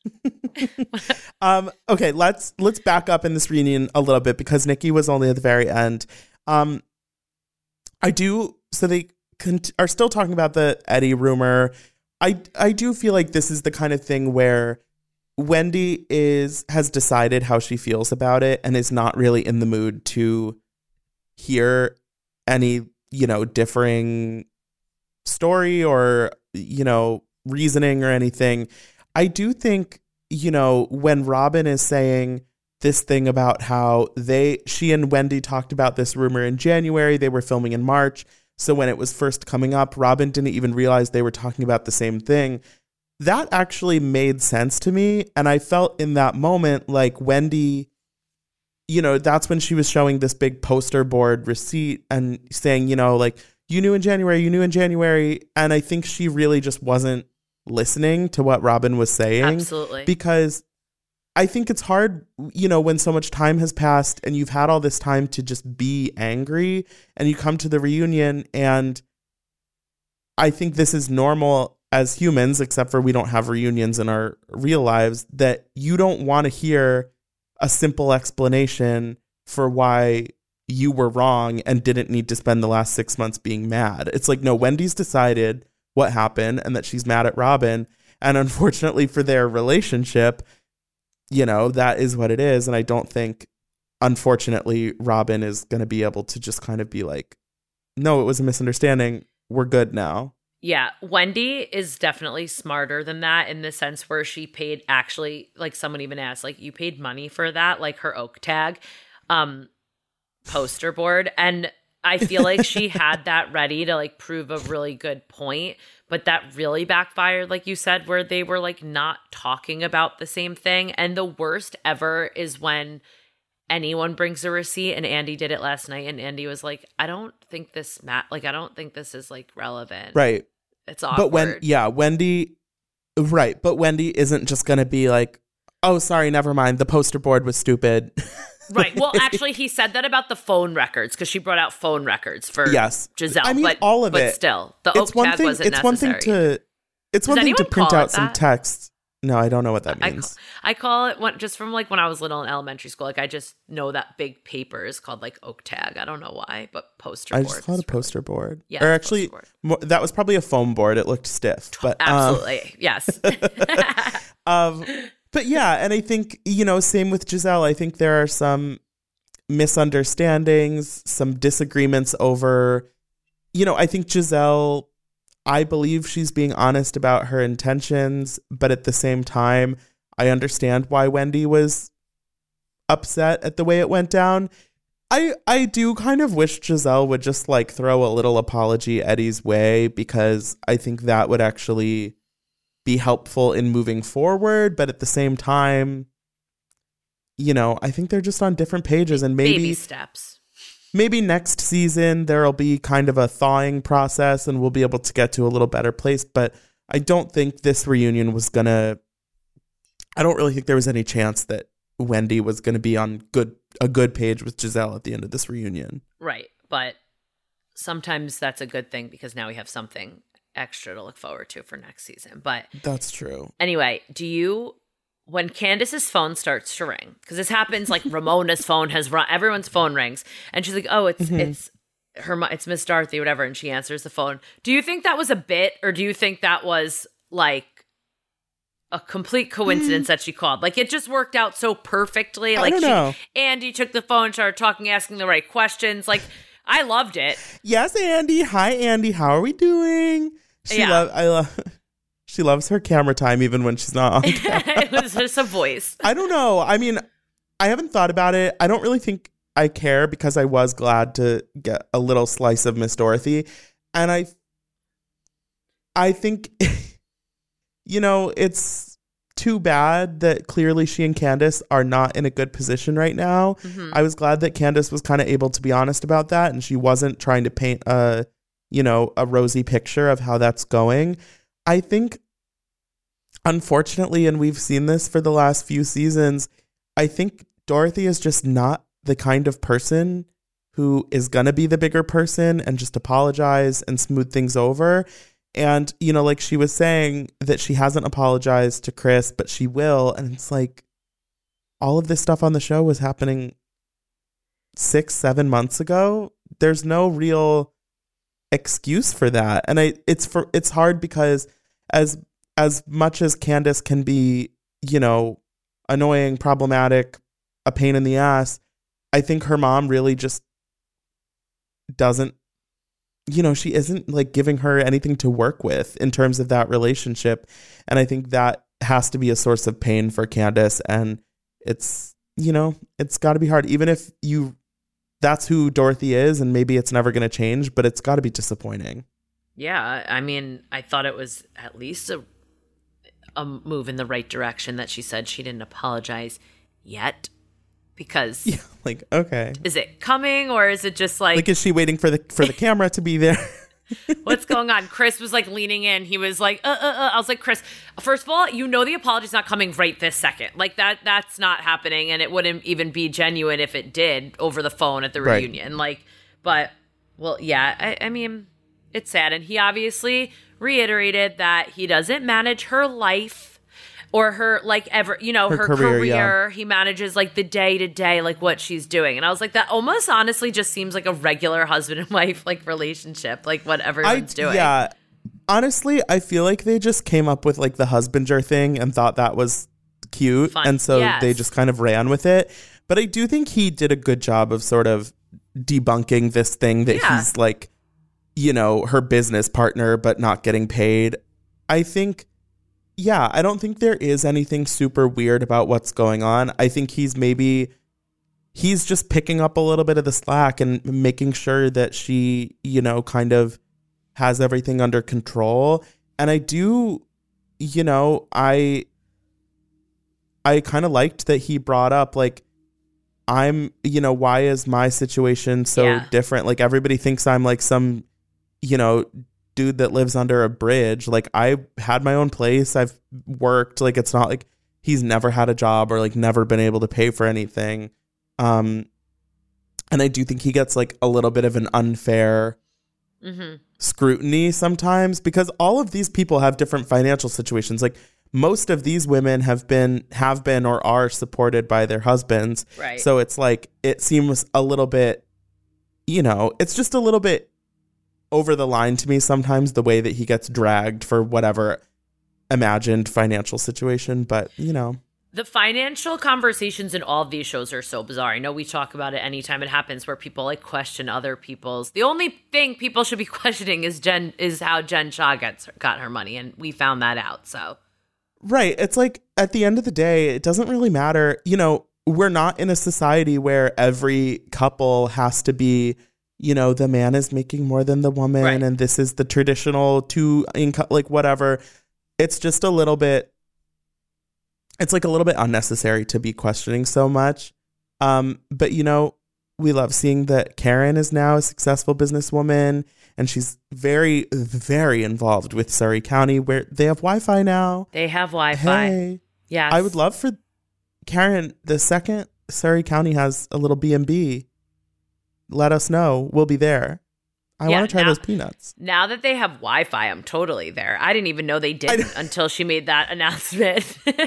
Speaker 5: um, okay, let's let's back up in this reunion a little bit because Nicki was only at the very end. Um, I do. So they cont- are still talking about the Eddie rumor. I I do feel like this is the kind of thing where Wendy is has decided how she feels about it and is not really in the mood to hear any, you know, differing story or, you know, reasoning or anything. I do think, you know, when Robin is saying this thing about how they, she and Wendy talked about this rumor in January, they were filming in March. So when it was first coming up, Robin didn't even realize they were talking about the same thing. That actually made sense to me. And I felt in that moment like Wendy, you know, that's when she was showing this big poster board receipt and saying, you know, like, you knew in January, you knew in January. And I think she really just wasn't listening to what Robin was saying.
Speaker 4: Absolutely.
Speaker 5: Because I think it's hard, you know, when so much time has passed and you've had all this time to just be angry and you come to the reunion, and I think this is normal as humans, except for we don't have reunions in our real lives, that you don't want to hear a simple explanation for why you were wrong and didn't need to spend the last six months being mad. It's like, no, Wendy's decided what happened and that she's mad at Robin. And unfortunately for their relationship, you know, that is what it is. And I don't think, unfortunately, Robin is going to be able to just kind of be like, no, it was a misunderstanding. We're good now.
Speaker 4: Yeah, Wendy is definitely smarter than that in the sense where she paid actually, like someone even asked, like, you paid money for that, like her oak tag um, poster board. And I feel like she had that ready to like prove a really good point, but that really backfired, like you said, where they were like not talking about the same thing. And the worst ever is when anyone brings a receipt, and Andy did it last night, and Andy was like, I don't think this, Matt, like, I don't think this is like relevant.
Speaker 5: Right.
Speaker 4: It's awkward.
Speaker 5: But when, yeah, Wendy, right. But Wendy isn't just going to be like, oh, sorry, never mind. The poster board was stupid.
Speaker 4: Right. Well, actually, he said that about the phone records because she brought out phone records for
Speaker 5: yes.
Speaker 4: Giselle.
Speaker 5: I mean,
Speaker 4: but,
Speaker 5: all of
Speaker 4: but
Speaker 5: it.
Speaker 4: still, the
Speaker 5: it's
Speaker 4: oak
Speaker 5: one
Speaker 4: tag
Speaker 5: thing,
Speaker 4: wasn't
Speaker 5: it's
Speaker 4: necessary.
Speaker 5: One thing to, it's
Speaker 4: Does
Speaker 5: one thing to print
Speaker 4: call
Speaker 5: out
Speaker 4: it
Speaker 5: some
Speaker 4: that?
Speaker 5: text. No, I don't know what that means.
Speaker 4: I call, I call it one, just from like when I was little in elementary school. Like I just know that big paper is called like oak tag. I don't know why, but poster
Speaker 5: I
Speaker 4: board.
Speaker 5: just called it a poster
Speaker 4: really,
Speaker 5: board.
Speaker 4: Yeah,
Speaker 5: or actually, more, that was probably a foam board. It looked stiff, but
Speaker 4: absolutely,
Speaker 5: um,
Speaker 4: yes.
Speaker 5: um, but yeah, and I think, you know, same with Giselle. I think there are some misunderstandings, some disagreements over, you know, I think Giselle, I believe she's being honest about her intentions, but at the same time, I understand why Wendy was upset at the way it went down. I I do kind of wish Giselle would just like throw a little apology Eddie's way, because I think that would actually be helpful in moving forward. But at the same time, you know, I think they're just on different pages, and maybe
Speaker 4: baby steps.
Speaker 5: Maybe next season there'll be kind of a thawing process and we'll be able to get to a little better place. But I don't think this reunion was going to, I don't really think there was any chance that Wendy was going to be on good a good page with Giselle at the end of this reunion.
Speaker 4: Right. But sometimes that's a good thing because now we have something extra to look forward to for next season. But
Speaker 5: that's true.
Speaker 4: Anyway, do you... when Candace's phone starts to ring, because this happens, like Ramona's phone has run, everyone's phone rings, and she's like, "Oh, it's mm-hmm. it's her, it's Miss Dorothy, whatever," and she answers the phone. Do you think that was a bit, or do you think that was like a complete coincidence that she called? Like it just worked out so perfectly. Like
Speaker 5: I don't
Speaker 4: she,
Speaker 5: know.
Speaker 4: Andy took the phone, started talking, asking the right questions. Like I loved it.
Speaker 5: Yes, Andy. Hi, Andy. How are we doing? She
Speaker 4: yeah.
Speaker 5: love. I love. She loves her camera time even when she's not on camera.
Speaker 4: It was just a voice.
Speaker 5: I don't know. I mean, I haven't thought about it. I don't really think I care because I was glad to get a little slice of Miss Dorothy. And I I think, you know, it's too bad that clearly she and Candace are not in a good position right now. Mm-hmm. I was glad that Candace was kind of able to be honest about that, and she wasn't trying to paint a, you know, a rosy picture of how that's going. I think, unfortunately, and we've seen this for the last few seasons, I think Dorothy is just not the kind of person who is going to be the bigger person and just apologize and smooth things over. And, you know, like she was saying that she hasn't apologized to Chris, but she will. And it's like all of this stuff on the show was happening six, seven months ago. There's no real excuse for that. And I it's for it's hard because as as much as Candace can be, you know, annoying, problematic, a pain in the ass, I think her mom really just doesn't, you know, she isn't like giving her anything to work with in terms of that relationship. And I think that has to be a source of pain for Candace. And it's, you know, it's got to be hard, even if you, that's who Dorothy is, and maybe it's never going to change, but it's got to be disappointing.
Speaker 4: Yeah. I mean, I thought it was at least a, a move in the right direction that she said she didn't apologize yet. Because
Speaker 5: yeah, like, okay,
Speaker 4: is it coming, or is it just like,
Speaker 5: like, is she waiting for the for the camera to be there?
Speaker 4: What's going on? Chris was like leaning in. He was like, uh, uh, uh. I was like, Chris, first of all, you know the apology's not coming right this second. Like that, that's not happening, and it wouldn't even be genuine if it did over the phone at the
Speaker 5: Right.
Speaker 4: reunion. Like, but well, yeah. I, I mean, it's sad, and he obviously reiterated that he doesn't manage her life. Or her, like, ever, you know, her,
Speaker 5: Her
Speaker 4: career.
Speaker 5: career, yeah.
Speaker 4: He manages, like, the day-to-day, like, what she's doing. And I was like, that almost honestly just seems like a regular husband and wife, like, relationship, like, what everyone's
Speaker 5: I,
Speaker 4: doing.
Speaker 5: Yeah. Honestly, I feel like they just came up with, like, the husbander thing and thought that was cute.
Speaker 4: Fun.
Speaker 5: And so
Speaker 4: Yes.
Speaker 5: they just kind of ran with it. But I do think he did a good job of sort of debunking this thing that
Speaker 4: Yeah.
Speaker 5: he's, like, you know, her business partner, but not getting paid. I think... Yeah, I don't think there is anything super weird about what's going on. I think he's maybe, he's just picking up a little bit of the slack and making sure that she, you know, kind of has everything under control. And I do, you know, I, I kind of liked that he brought up, like, I'm, you know, why is my situation so
Speaker 4: Yeah.
Speaker 5: different? Like, everybody thinks I'm like some, you know, dude that lives under a bridge. Like, I had my own place. I've worked. Like, it's not like he's never had a job or like never been able to pay for anything. Um, and I do think he gets like a little bit of an unfair
Speaker 4: Mm-hmm.
Speaker 5: scrutiny sometimes, because all of these people have different financial situations. Like, most of these women have been, have been, or are supported by their husbands.
Speaker 4: Right.
Speaker 5: So it's like, it seems a little bit, you know, it's just a little bit over the line to me sometimes, the way that he gets dragged for whatever imagined financial situation. But, you know,
Speaker 4: The financial conversations in all of these shows are so bizarre. I know we talk about it anytime it happens where people like question other people's. The only thing people should be questioning is Jen is how Jen Shah gets got her money, and we found that out. So
Speaker 5: right. It's like, at the end of the day, it doesn't really matter. You know, we're not in a society where every couple has to be, you know, the man is making more than the woman,
Speaker 4: Right.
Speaker 5: and this is the traditional two income, like whatever. It's just a little bit, it's like a little bit unnecessary to be questioning so much. Um, but, you know, we love seeing that Karen is now a successful businesswoman, and she's very, very involved with Surrey County, where they have Wi-Fi now.
Speaker 4: they have Wi-Fi.
Speaker 5: Hey,
Speaker 4: Yes.
Speaker 5: I would love for Karen, the second Surrey County has a little B and B, let us know. We'll be there. I
Speaker 4: Yeah,
Speaker 5: want to try
Speaker 4: now-
Speaker 5: those peanuts.
Speaker 4: Now that they have Wi-Fi, I'm totally there. I didn't even know they did until she made that announcement.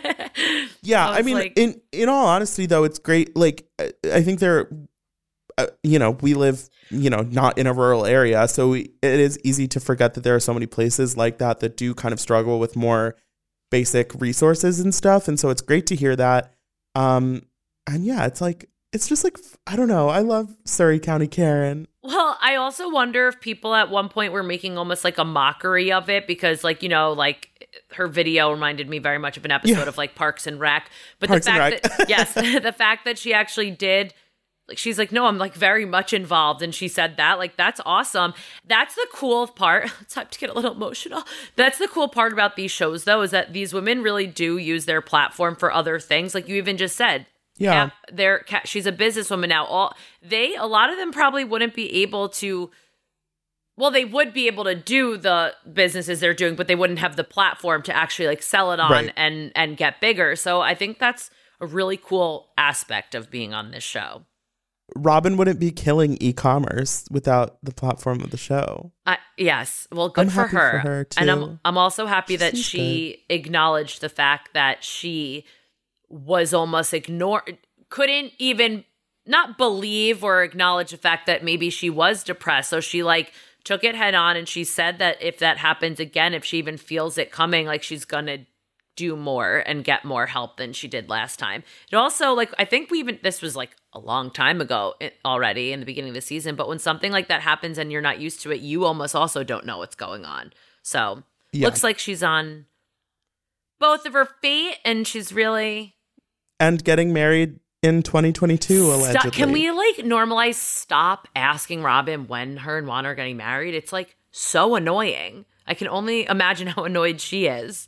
Speaker 5: Yeah,
Speaker 4: I
Speaker 5: I,
Speaker 4: was
Speaker 5: mean,
Speaker 4: like-
Speaker 5: in in all honesty, though, it's great. Like, I- I think there, uh, you know, we live, you know, not in a rural area, so we, it is easy to forget that there are so many places like that that do kind of struggle with more basic resources and stuff. And so it's great to hear that. Um, and yeah, it's like, it's just like, I don't know. I love Surrey County Karen.
Speaker 4: Well, I also wonder if people at one point were making almost like a mockery of it because, like, you know, like her video reminded me very much of an episode
Speaker 5: Yeah.
Speaker 4: of like Parks and Rec. But
Speaker 5: Parks
Speaker 4: the
Speaker 5: and
Speaker 4: fact
Speaker 5: Rec.
Speaker 4: that, yes, the fact that she actually did, like, she's like, no, I'm like very much involved. And she said that, like, that's awesome. That's the cool part. It's time to get a little emotional. That's the cool part about these shows, though, is that these women really do use their platform for other things. Like you even just said.
Speaker 5: Yeah.
Speaker 4: Cap, they're, Cap, she's a businesswoman now. All they, a lot of them probably wouldn't be able to. Well, they would be able to do the businesses they're doing, but they wouldn't have the platform to actually like sell it on
Speaker 5: Right.
Speaker 4: and and get bigger. So I think that's a really cool aspect of being on this show.
Speaker 5: Robin wouldn't be killing e-commerce without the platform of the show.
Speaker 4: I, yes, well, good
Speaker 5: I'm
Speaker 4: for
Speaker 5: happy
Speaker 4: her.
Speaker 5: for her,
Speaker 4: And
Speaker 5: too.
Speaker 4: I'm I'm also happy
Speaker 5: She
Speaker 4: that
Speaker 5: seems
Speaker 4: she acknowledged the fact that she was almost ignored, couldn't even not believe or acknowledge the fact that maybe she was depressed. So she like took it head on, and she said that if that happens again, if she even feels it coming, like she's gonna do more and get more help than she did last time. It also, like, I think we even, this was like a long time ago already in the beginning of the season, but when something like that happens and you're not used to it, you almost also don't know what's going on. So yeah. Looks like she's on both of her feet, and she's really...
Speaker 5: And getting married in twenty twenty-two, allegedly.
Speaker 4: Stop, can we, like, normalize stop asking Robyn when her and Juan are getting married? It's, like, so annoying. I can only imagine how annoyed she is.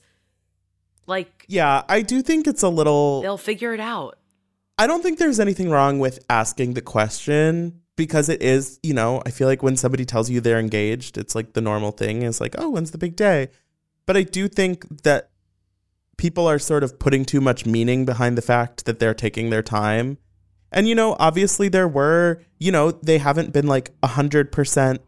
Speaker 4: Like,
Speaker 5: yeah, I do think it's a little...
Speaker 4: They'll figure it out.
Speaker 5: I don't think there's anything wrong with asking the question, because it is, you know, I feel like when somebody tells you they're engaged, it's like the normal thing is like, oh, when's the big day? But I do think that people are sort of putting too much meaning behind the fact that they're taking their time. And, you know, obviously there were, you know, they haven't been like one hundred percent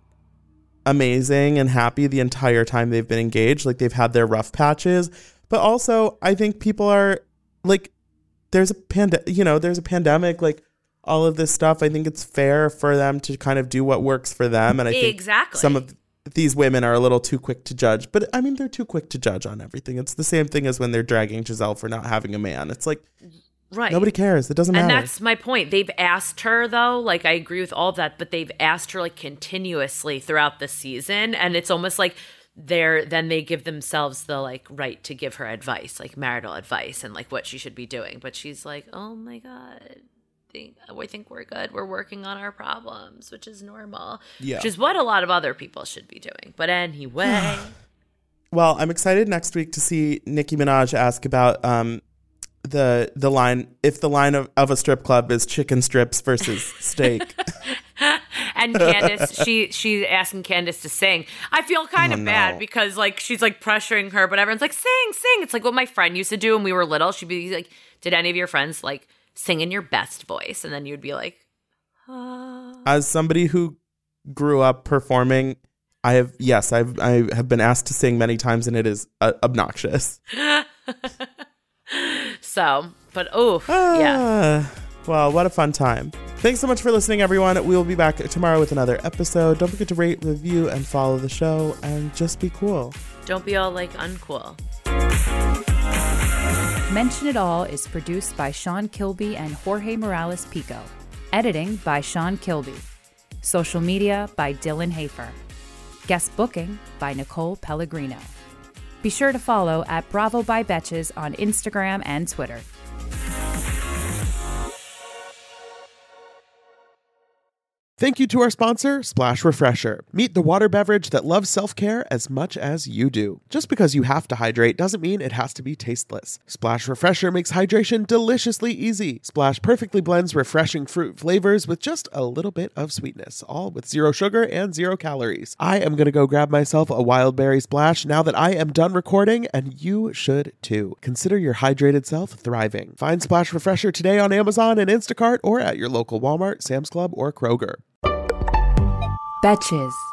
Speaker 5: amazing and happy the entire time they've been engaged. Like, they've had their rough patches. But also, I think people are, like, there's a pand- you know, there's a pandemic, like, all of this stuff. I think it's fair for them to kind of do what works for them. And I think
Speaker 4: exactly.
Speaker 5: some of these women are a little too quick to judge. But, I mean, they're too quick to judge on everything. It's the same thing as when they're dragging Giselle for not having a man. It's like,
Speaker 4: right.
Speaker 5: Nobody cares. It doesn't matter.
Speaker 4: And that's my point. They've asked her, though, like, I agree with all of that, but they've asked her, like, continuously throughout the season. And it's almost like... They're, then they give themselves the like right to give her advice, like marital advice and like what she should be doing. But she's like, oh my God, think, I think we're good. We're working on our problems, which is normal,
Speaker 5: yeah.
Speaker 4: which is what a lot of other people should be doing. But anyway.
Speaker 5: Well, I'm excited next week to see Nicki Minaj ask about um, the the line, if the line of, of a strip club is chicken strips versus steak.
Speaker 4: And Candace, she she's asking Candace to sing. I feel kind of
Speaker 5: oh,
Speaker 4: bad
Speaker 5: no.
Speaker 4: because like she's like pressuring her, but everyone's like, sing, sing. It's like what my friend used to do when we were little. She'd be like, did any of your friends like sing in your best voice? And then you'd be like, ah.
Speaker 5: As somebody who grew up performing, I have, yes, I've, I have been asked to sing many times, and it is uh, obnoxious.
Speaker 4: So, but oh,
Speaker 5: ah,
Speaker 4: yeah.
Speaker 5: Well, what a fun time. Thanks so much for listening, everyone. We will be back tomorrow with another episode. Don't forget to rate, review, and follow the show, and just be cool.
Speaker 4: Don't be all like uncool.
Speaker 2: Mention It All is produced by Sean Kilby and Jorge Morales Pico. Editing by Sean Kilby. Social media by Dylan Hafer. Guest booking by Nicole Pellegrino. Be sure to follow at Bravo by Betches on Instagram and Twitter.
Speaker 1: Thank you to our sponsor, Splash Refresher. Meet the water beverage that loves self-care as much as you do. Just because you have to hydrate doesn't mean it has to be tasteless. Splash Refresher makes hydration deliciously easy. Splash perfectly blends refreshing fruit flavors with just a little bit of sweetness, all with zero sugar and zero calories. I am going to go grab myself a wild berry splash now that I am done recording, and you should too. Consider your hydrated self thriving. Find Splash Refresher today on Amazon and Instacart or at your local Walmart, Sam's Club, or Kroger.
Speaker 2: Betches.